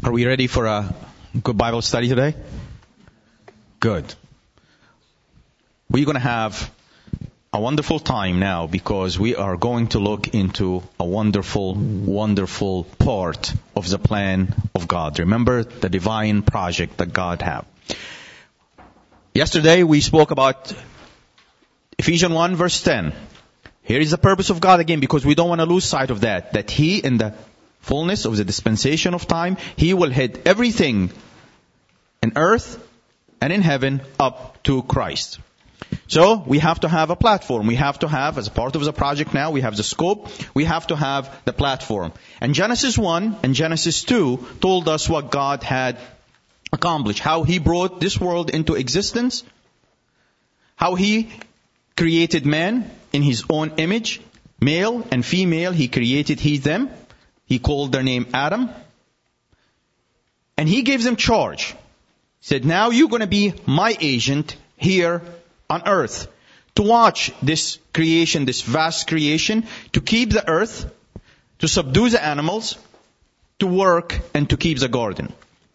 Are we ready for a good Bible study today? Good. We're going to have a wonderful time now because we are going to look into a wonderful, wonderful part of the plan of God. Remember the divine project that God has. Yesterday we spoke about Ephesians 1 verse 10. Here is the purpose of God again, because we don't want to lose sight of that He, in the fullness of the dispensation of time, He will head everything in earth and in heaven up to Christ. So we have to have a platform. We have to have, as a part of the project now, we have the scope. We have to have the platform. And Genesis 1 and Genesis 2 told us what God had accomplished. How He brought this world into existence. How He created man in His own image. Male and female, He created them. He called their name Adam. And He gave them charge. He said, now you're going to be my agent here on earth, to watch this creation, this vast creation, to keep the earth, to subdue the animals, to work, and to keep the garden.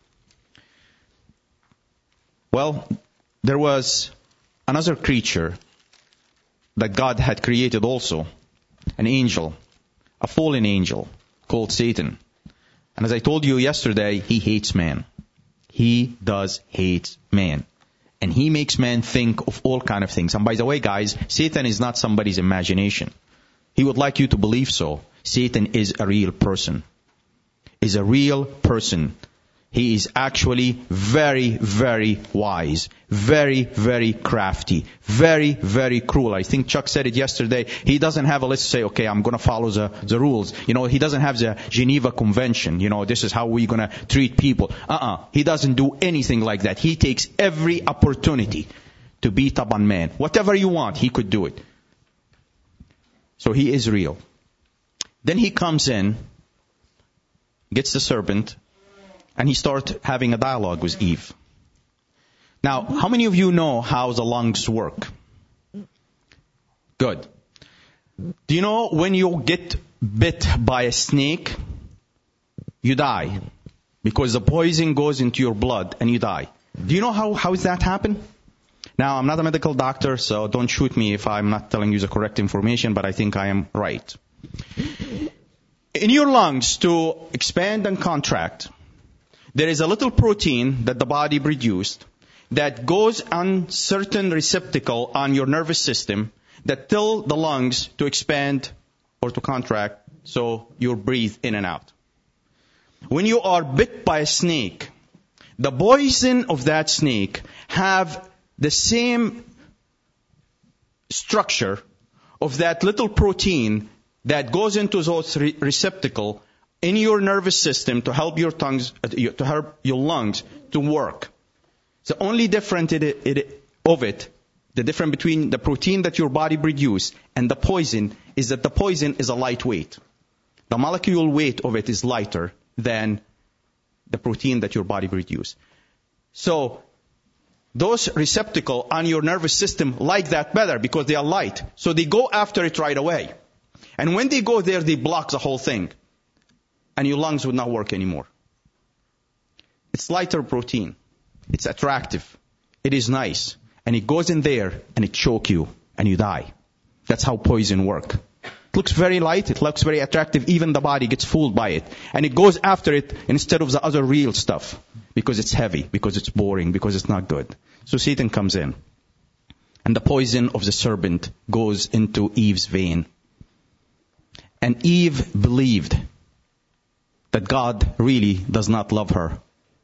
Well, there was another creature that God had created also, an angel, a fallen angel called Satan. And as I told you yesterday, he hates man. He does hate man. And he makes man think of all kind of things. And by the way, guys, Satan is not somebody's imagination. He would like you to believe so. Satan is a real person. Is a real person. He is actually very, very wise. Very, very crafty. Very, very cruel. I think Chuck said it yesterday. He doesn't have a list to say, okay, I'm going to follow the rules. He doesn't have the Geneva Convention. This is how we're going to treat people. He doesn't do anything like that. He takes every opportunity to beat up on man. Whatever you want, he could do it. So he is real. Then he comes in, gets the serpent, and he starts having a dialogue with Eve. Now, how many of you know how the lungs work? Good. Do you know when you get bit by a snake, you die? Because the poison goes into your blood and you die. Do you know how does that happen? Now, I'm not a medical doctor, so don't shoot me if I'm not telling you the correct information, but I think I am right. In your lungs, to expand and contract, there is a little protein that the body produced that goes on certain receptacle on your nervous system that tell the lungs to expand or to contract, so you breathe in and out. When you are bit by a snake, the poison of that snake have the same structure of that little protein that goes into those receptacle in your nervous system to help your lungs to work. The only difference the difference between the protein that your body produces and the poison is that the poison is a lightweight. The molecule weight of it is lighter than the protein that your body produces. So those receptacles on your nervous system like that better because they are light. So they go after it right away. And when they go there, they block the whole thing. And your lungs would not work anymore. It's lighter protein. It's attractive. It is nice. And it goes in there and it chokes you and you die. That's how poison works. It looks very light. It looks very attractive. Even the body gets fooled by it. And it goes after it instead of the other real stuff. Because it's heavy. Because it's boring. Because it's not good. So Satan comes in. And the poison of the serpent goes into Eve's vein. And Eve believed that God really does not love her.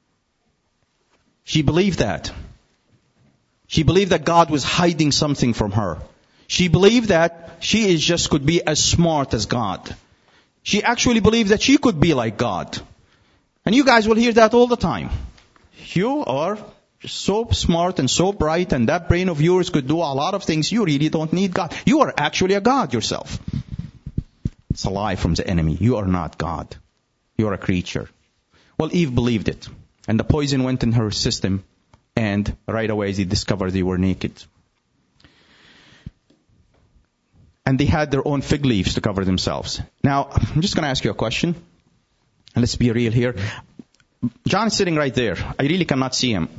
She believed that. She believed that God was hiding something from her. She believed that she could be as smart as God. She actually believed that she could be like God. And you guys will hear that all the time. You are so smart and so bright, and that brain of yours could do a lot of things. You really don't need God. You are actually a God yourself. It's a lie from the enemy. You are not God. You are a creature. Well, Eve believed it. And the poison went in her system. And right away they discovered they were naked. And they had their own fig leaves to cover themselves. Now, I'm just going to ask you a question. And let's be real here. John is sitting right there. I really cannot see him.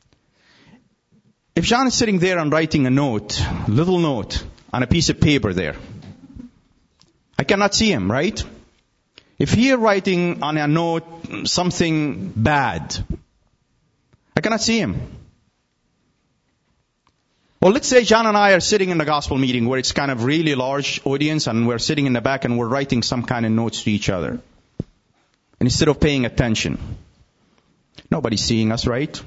If John is sitting there and writing a note, little note, on a piece of paper there, I cannot see him, right? If he is writing on a note something bad, I cannot see him. Well, let's say John and I are sitting in the gospel meeting where it's kind of really large audience and we're sitting in the back and we're writing some kind of notes to each other. And instead of paying attention, nobody's seeing us, right?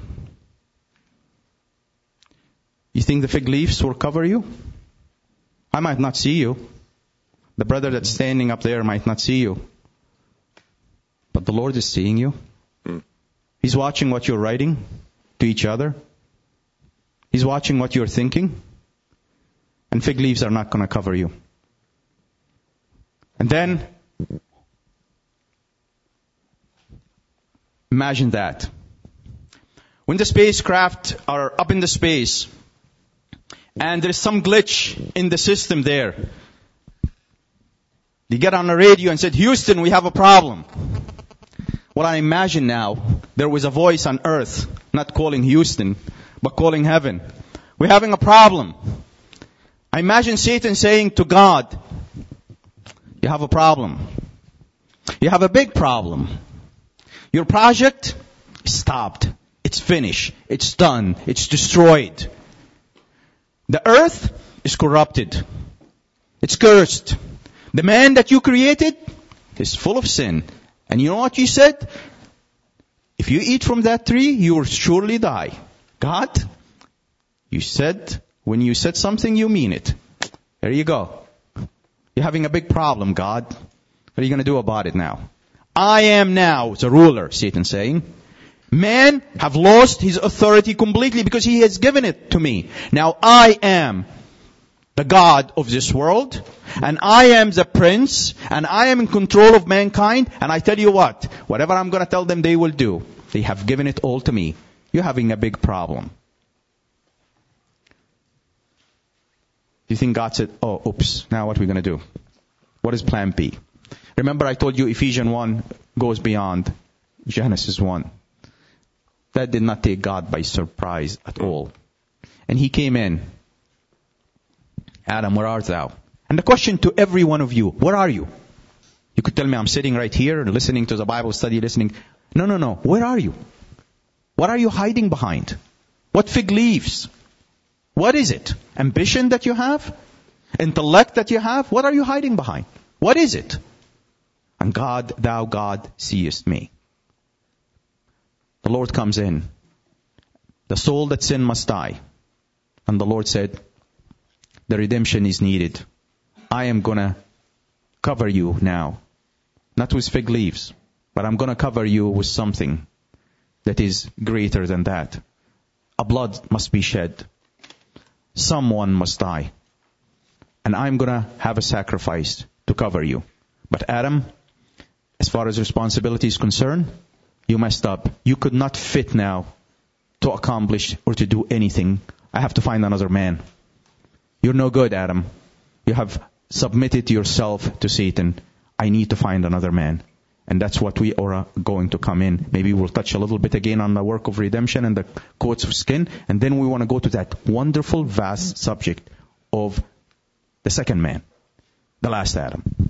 You think the fig leaves will cover you? I might not see you. The brother that's standing up there might not see you. But the Lord is seeing you. He's watching what you're writing to each other. He's watching what you're thinking. And fig leaves are not going to cover you. And then, imagine that. When the spacecraft are up in the space, and there's some glitch in the system there, they get on the radio and said, Houston, we have a problem. Well, I imagine now, there was a voice on earth, not calling Houston, but calling heaven. We're having a problem. I imagine Satan saying to God, you have a problem. You have a big problem. Your project is stopped. It's finished. It's done. It's destroyed. The earth is corrupted. It's cursed. The man that you created is full of sin. And you know what you said? If you eat from that tree, you will surely die. God, you said, when you said something, you mean it. There you go. You're having a big problem, God. What are you going to do about it now? I am now the ruler, Satan saying. Man have lost his authority completely because he has given it to me. Now I am the God of this world, and I am the prince, and I am in control of mankind, and I tell you what, whatever I'm going to tell them they will do. They have given it all to me. You're having a big problem. Do you think God said, oh, oops, now what are we going to do? What is plan B? Remember I told you Ephesians 1 goes beyond Genesis 1. That did not take God by surprise at all. And he came in. Adam, where art thou? And the question to every one of you, where are you? You could tell me I'm sitting right here listening to the Bible study, listening. No. Where are you? What are you hiding behind? What fig leaves? What is it? Ambition that you have? Intellect that you have? What are you hiding behind? What is it? And God, thou God, seest me. The Lord comes in. The soul that sinned must die. And the Lord said, the redemption is needed. I am going to cover you now. Not with fig leaves, but I'm going to cover you with something that is greater than that. A blood must be shed. Someone must die. And I'm going to have a sacrifice to cover you. But Adam, as far as responsibility is concerned, you messed up. You could not fit now to accomplish or to do anything. I have to find another man. You're no good, Adam. You have submitted yourself to Satan. I need to find another man. And that's what we are going to come in. Maybe we'll touch a little bit again on the work of redemption and the coats of skin. And then we want to go to that wonderful, vast subject of the second man, the last Adam.